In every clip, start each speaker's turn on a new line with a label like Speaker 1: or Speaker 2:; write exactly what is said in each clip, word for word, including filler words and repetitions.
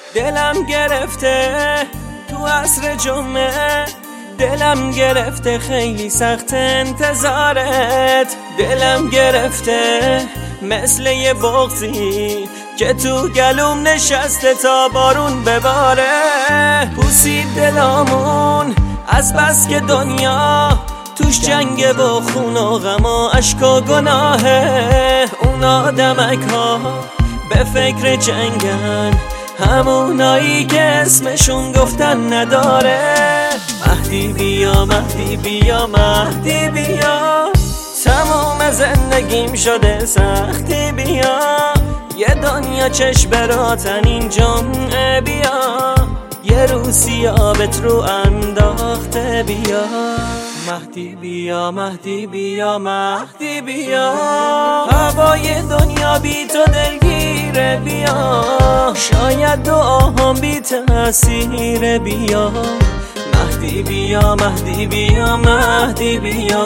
Speaker 1: دلم گرفته تو عصر جمعه، دلم گرفته خیلی سخت انتظارت. دلم گرفته مثل یه بغضی که تو گلوم نشسته تا بارون بباره. پوسید دلامون از بس که دنیا توش جنگه با خون و غم و عشق و گناهه. اون آدمک ها به فکر جنگن، همونایی که اسمشون گفتن نداره. مهدی بیا مهدی بیا مهدی بیا، تمام زندگیم شده سختی بیا. یه دنیا چشم براتن این جمعه بیا، یه روسی آبت رو انداخته بیا. مهدی بیا مهدی بیا مهدی بیا، هوای دنیا بی تو دلگیره بیا. شاید دعاهم بی تأثیر بیا. مهدی بیا مهدی بیا مهدی بیا.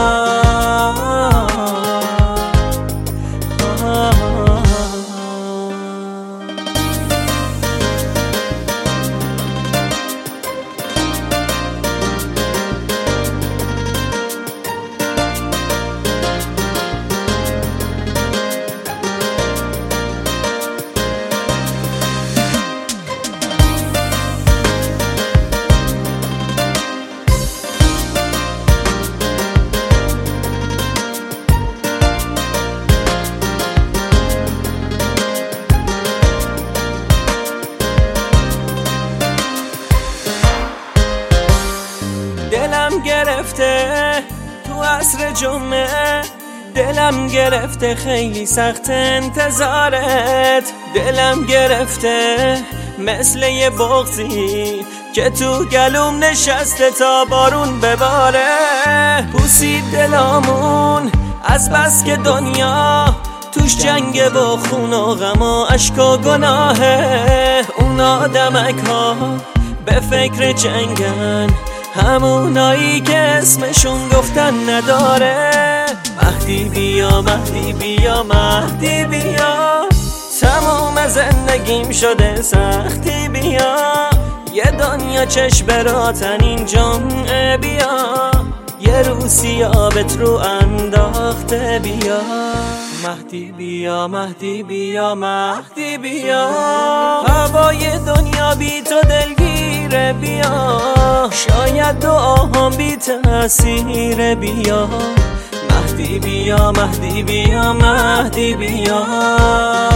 Speaker 1: دلم گرفته تو عصر جمعه، دلم گرفته خیلی سخت انتظارت. دلم گرفته مثل یه بغضی که تو گلوم نشسته تا بارون بباره. پوسید دلامون از بس که دنیا توش جنگه با خون و غم و عشق و گناهه. اون آدمک ها به فکر جنگن، همونایی که اسمشون گفتن نداره. مهدی بیا مهدی بیا مهدی بیا، تمام زندگیم شده سختی بیا. یه دنیا چشم براتن این جمعه بیا، یه روسی آبت رو انداخته بیا. مهدی بیا مهدی بیا مهدی بیا، هوای دنیا بی تو دلگیره بیا. شاید دعاهم بی تأثیر بیا. مهدی بیا مهدی بیا مهدی بیا.